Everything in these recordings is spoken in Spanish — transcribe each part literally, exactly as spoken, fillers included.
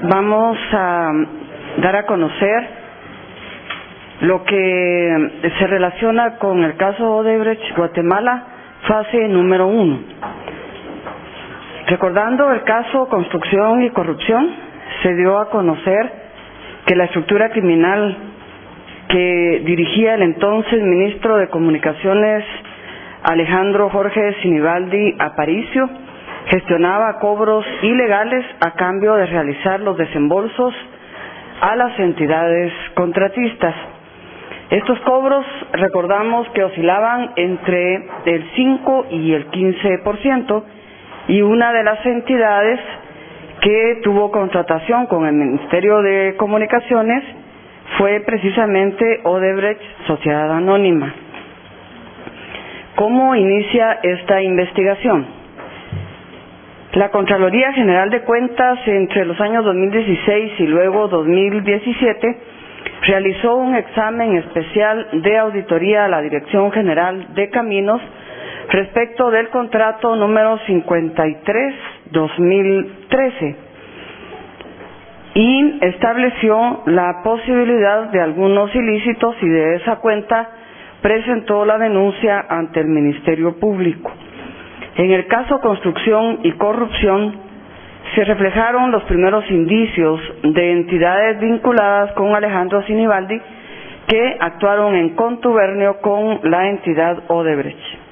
vamos a dar a conocer lo que se relaciona con el caso Odebrecht Guatemala, fase número uno. Recordando el caso Construcción y Corrupción, se dio a conocer que la estructura criminal que dirigía el entonces ministro de Comunicaciones Alejandro Jorge Sinibaldi Aparicio gestionaba cobros ilegales a cambio de realizar los desembolsos a las entidades contratistas. Estos cobros, recordamos que oscilaban entre el cinco y el quince por ciento, y una de las entidades que tuvo contratación con el Ministerio de Comunicaciones fue precisamente Odebrecht Sociedad Anónima. ¿Cómo inicia esta investigación? La Contraloría General de Cuentas, entre los años dos mil dieciséis y luego dos mil diecisiete, realizó un examen especial de auditoría a la Dirección General de Caminos respecto del contrato número cincuenta y tres barra dos mil trece y estableció la posibilidad de algunos ilícitos, y de esa cuenta presentó la denuncia ante el Ministerio Público. En el caso Construcción y Corrupción se reflejaron los primeros indicios de entidades vinculadas con Alejandro Sinibaldi que actuaron en contubernio con la entidad Odebrecht.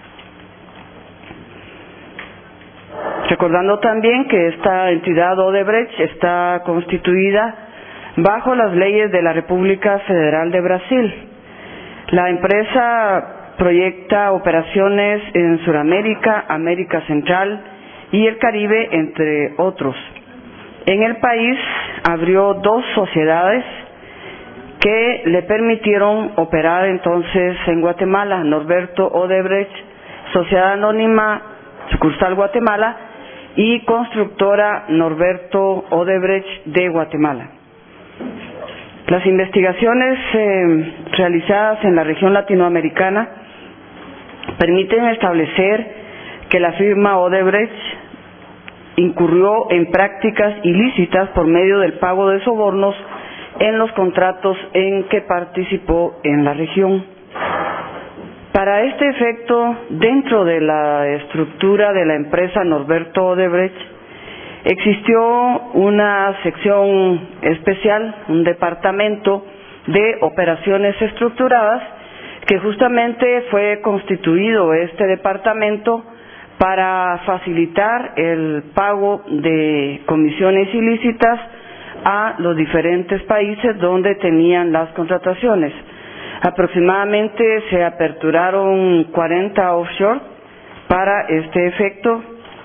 Recordando también que esta entidad Odebrecht está constituida bajo las leyes de la República Federal de Brasil. La empresa proyecta operaciones en Sudamérica, América Central y el Caribe, entre otros. En el país abrió dos sociedades que le permitieron operar entonces en Guatemala: Norberto Odebrecht Sociedad Anónima, sucursal Guatemala, y Constructora Norberto Odebrecht de Guatemala. Las investigaciones eh, realizadas en la región latinoamericana permiten establecer que la firma Odebrecht incurrió en prácticas ilícitas por medio del pago de sobornos en los contratos en que participó en la región. Para este efecto, dentro de la estructura de la empresa Norberto Odebrecht, existió una sección especial, un departamento de operaciones estructuradas, que justamente fue constituido este departamento para facilitar el pago de comisiones ilícitas a los diferentes países donde tenían las contrataciones. Aproximadamente se aperturaron cuarenta offshore para este efecto.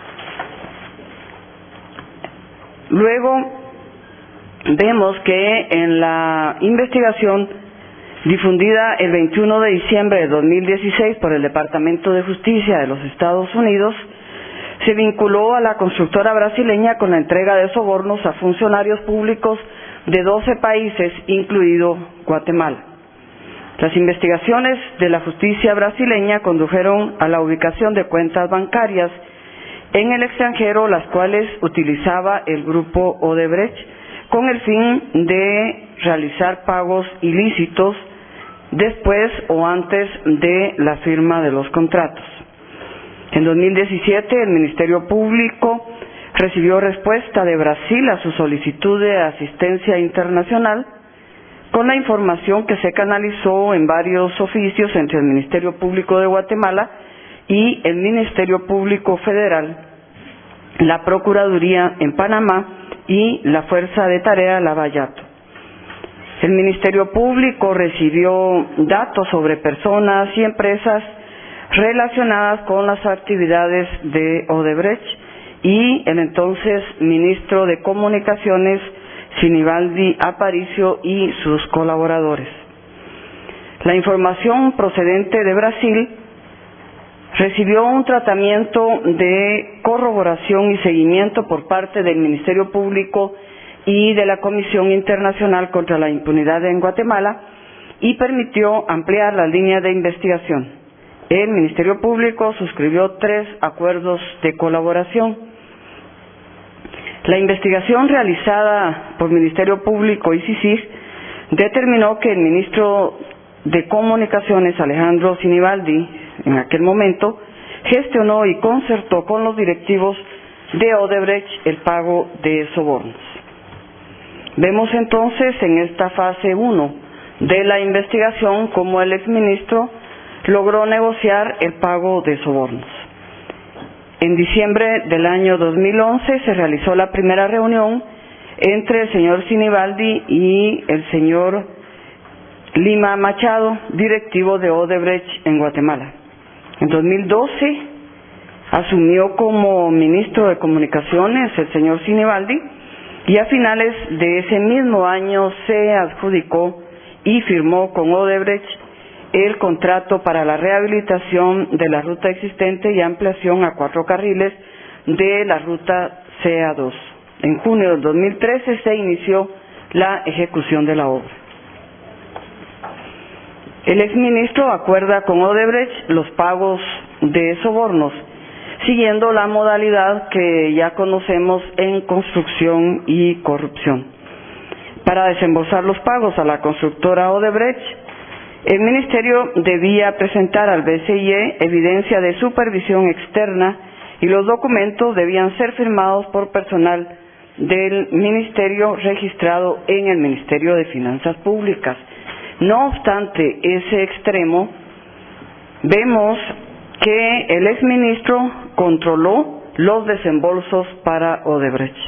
Luego vemos que en la investigación difundida el veintiuno de diciembre de dos mil dieciséis por el Departamento de Justicia de los Estados Unidos, se vinculó a la constructora brasileña con la entrega de sobornos a funcionarios públicos de doce países, incluido Guatemala. Las investigaciones de la justicia brasileña condujeron a la ubicación de cuentas bancarias en el extranjero, las cuales utilizaba el grupo Odebrecht con el fin de realizar pagos ilícitos después o antes de la firma de los contratos. En dos mil diecisiete, el Ministerio Público recibió respuesta de Brasil a su solicitud de asistencia internacional, con la información que se canalizó en varios oficios entre el Ministerio Público de Guatemala y el Ministerio Público Federal, la Procuraduría en Panamá y la Fuerza de Tarea Lavallato. El Ministerio Público recibió datos sobre personas y empresas relacionadas con las actividades de Odebrecht y el entonces ministro de Comunicaciones Sinibaldi Aparicio y sus colaboradores. La información procedente de Brasil recibió un tratamiento de corroboración y seguimiento por parte del Ministerio Público y de la Comisión Internacional contra la Impunidad en Guatemala y permitió ampliar la línea de investigación. El Ministerio Público suscribió tres acuerdos de colaboración. La investigación realizada por Ministerio Público y CICIG determinó que el ministro de Comunicaciones, Alejandro Sinibaldi, en aquel momento, gestionó y concertó con los directivos de Odebrecht el pago de sobornos. Vemos entonces en esta fase uno de la investigación cómo el exministro logró negociar el pago de sobornos. En diciembre del año dos mil once se realizó la primera reunión entre el señor Sinibaldi y el señor Lima Machado, directivo de Odebrecht en Guatemala. En dos mil doce asumió como ministro de Comunicaciones el señor Sinibaldi y a finales de ese mismo año se adjudicó y firmó con Odebrecht el contrato para la rehabilitación de la ruta existente y ampliación a cuatro carriles de la ruta C A dos. En junio del dos mil trece se inició la ejecución de la obra. El exministro acuerda con Odebrecht los pagos de sobornos, siguiendo la modalidad que ya conocemos en construcción y corrupción. Para desembolsar los pagos a la constructora Odebrecht, el Ministerio debía presentar al B C I E evidencia de supervisión externa y los documentos debían ser firmados por personal del Ministerio registrado en el Ministerio de Finanzas Públicas. No obstante ese extremo, vemos que el exministro controló los desembolsos para Odebrecht.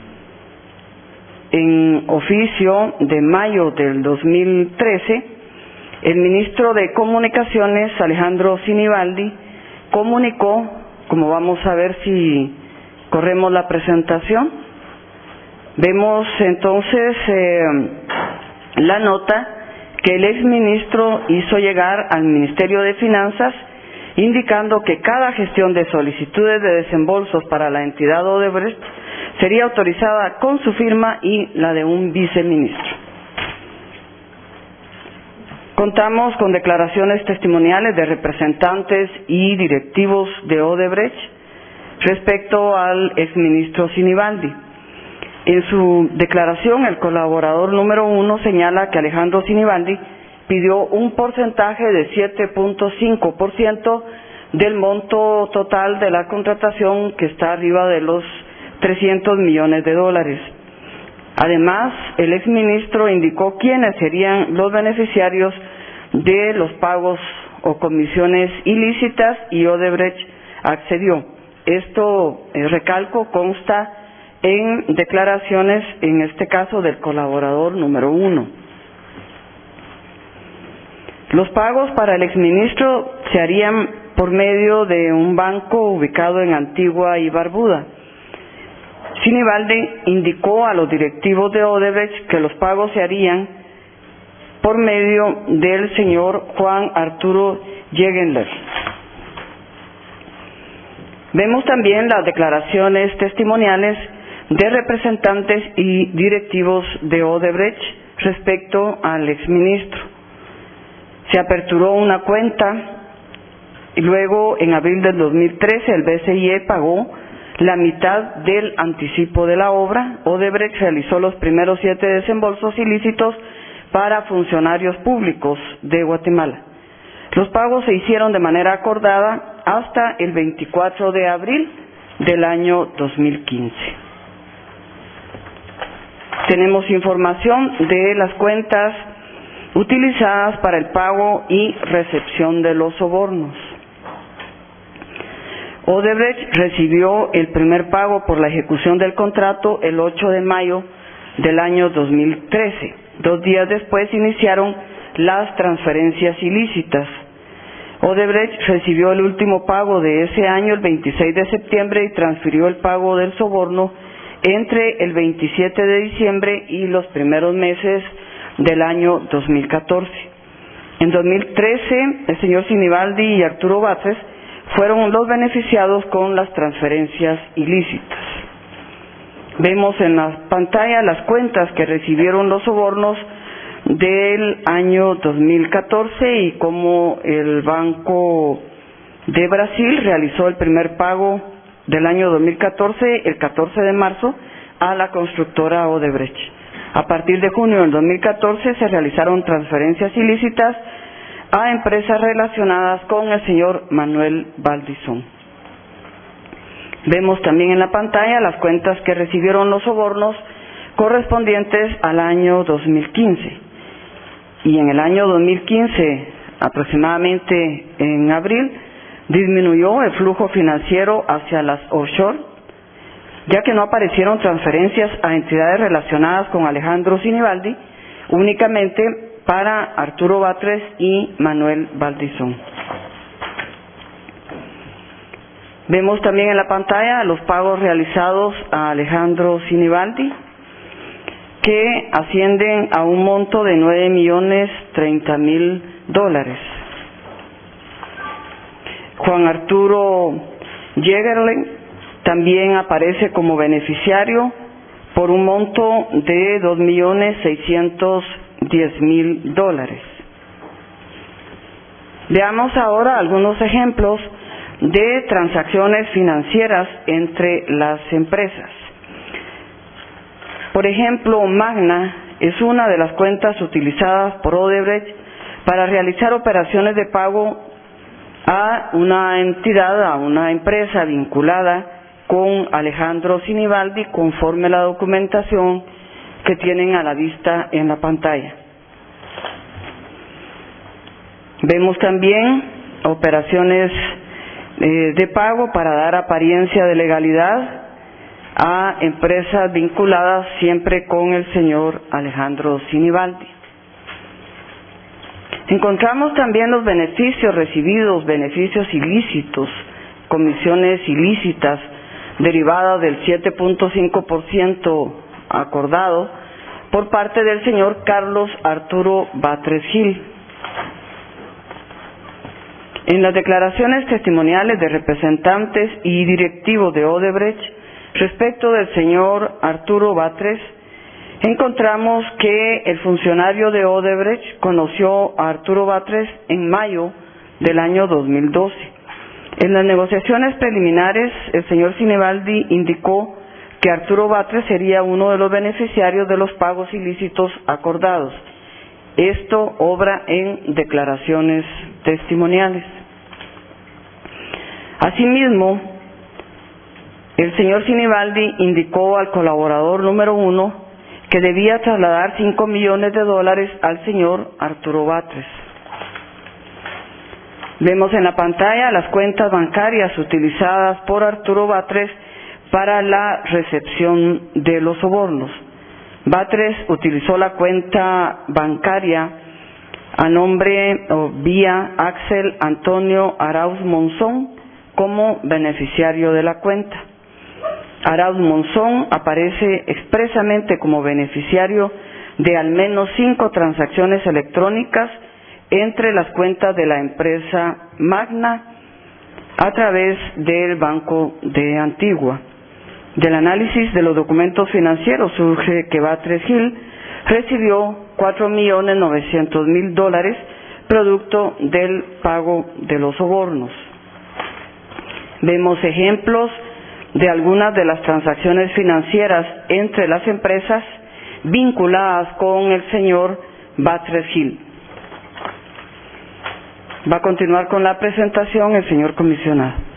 En oficio de mayo del dos mil trece, el ministro de Comunicaciones, Alejandro Sinibaldi, comunicó, como vamos a ver si corremos la presentación, vemos entonces eh, la nota que el exministro hizo llegar al Ministerio de Finanzas, indicando que cada gestión de solicitudes de desembolsos para la entidad Odebrecht sería autorizada con su firma y la de un viceministro. Contamos con declaraciones testimoniales de representantes y directivos de Odebrecht respecto al exministro Sinibaldi. En su declaración, el colaborador número uno señala que Alejandro Sinibaldi pidió un porcentaje de siete punto cinco por ciento del monto total de la contratación, que está arriba de los trescientos millones de dólares. Además, el exministro indicó quiénes serían los beneficiarios de los pagos o comisiones ilícitas y Odebrecht accedió. Esto, eh, recalco, consta en declaraciones, en este caso del colaborador número uno. Los pagos para el exministro se harían por medio de un banco ubicado en Antigua y Barbuda. Sinibaldi indicó a los directivos de Odebrecht que los pagos se harían por medio del señor Juan Arturo Yegenler. Vemos también las declaraciones testimoniales de representantes y directivos de Odebrecht respecto al exministro. Se aperturó una cuenta y luego, en abril del dos mil trece, el B C I E pagó la mitad del anticipo de la obra. Odebrecht realizó los primeros siete desembolsos ilícitos para funcionarios públicos de Guatemala. Los pagos se hicieron de manera acordada hasta el veinticuatro de abril del año dos mil quince. Tenemos información de las cuentas utilizadas para el pago y recepción de los sobornos. Odebrecht recibió el primer pago por la ejecución del contrato el ocho de mayo del año dos mil trece. Dos días después iniciaron las transferencias ilícitas. Odebrecht recibió el último pago de ese año el veintiséis de septiembre y transfirió el pago del soborno entre el veintisiete de diciembre y los primeros meses del año dos mil catorce. En dos mil trece, el señor Sinibaldi y Arturo Batres fueron los beneficiados con las transferencias ilícitas. Vemos en la pantalla las cuentas que recibieron los sobornos del año dos mil catorce y cómo el Banco de Brasil realizó el primer pago del año dos mil catorce el catorce de marzo a la constructora Odebrecht. A partir de junio del dos mil catorce se realizaron transferencias ilícitas a empresas relacionadas con el señor Manuel Valdizón. Vemos también en la pantalla las cuentas que recibieron los sobornos correspondientes al año dos mil quince. Y en el año dos mil quince, aproximadamente en abril, disminuyó el flujo financiero hacia las offshore, ya que no aparecieron transferencias a entidades relacionadas con Alejandro Sinibaldi, únicamente para Arturo Batres y Manuel Valdizón. Vemos también en la pantalla los pagos realizados a Alejandro Sinibaldi, que ascienden a un monto de nueve millones treinta mil dólares. Juan Arturo Jägerle también aparece como beneficiario por un monto de dos millones seiscientos diez mil dólares. Veamos ahora algunos ejemplos de transacciones financieras entre las empresas. Por ejemplo, Magna es una de las cuentas utilizadas por Odebrecht para realizar operaciones de pago a una entidad, a una empresa vinculada con Alejandro Sinibaldi, conforme a la documentación que tienen a la vista en la pantalla. Vemos también operaciones eh, de pago para dar apariencia de legalidad a empresas vinculadas siempre con el señor Alejandro Sinibaldi. Encontramos también los beneficios recibidos, beneficios ilícitos, comisiones ilícitas derivadas del siete punto cinco por ciento acordado por parte del señor Carlos Arturo Batres Gil. En las declaraciones testimoniales de representantes y directivos de Odebrecht respecto del señor Arturo Batres, encontramos que el funcionario de Odebrecht conoció a Arturo Batres en mayo del año dos mil doce. En las negociaciones preliminares, el señor Sinibaldi indicó que Arturo Batres sería uno de los beneficiarios de los pagos ilícitos acordados. Esto obra en declaraciones testimoniales. Asimismo, el señor Sinibaldi indicó al colaborador número uno que debía trasladar cinco millones de dólares al señor Arturo Batres. Vemos en la pantalla las cuentas bancarias utilizadas por Arturo Batres para la recepción de los sobornos. Batres utilizó la cuenta bancaria a nombre o vía Axel Antonio Arauz Monzón como beneficiario de la cuenta. Arauz Monzón aparece expresamente como beneficiario de al menos cinco transacciones electrónicas entre las cuentas de la empresa Magna a través del Banco de Antigua. Del análisis de los documentos financieros surge que Batres Gil recibió cuatro millones novecientos mil dólares producto del pago de los sobornos. Vemos ejemplos de algunas de las transacciones financieras entre las empresas vinculadas con el señor Batres Gil. Va a continuar con la presentación el señor comisionado.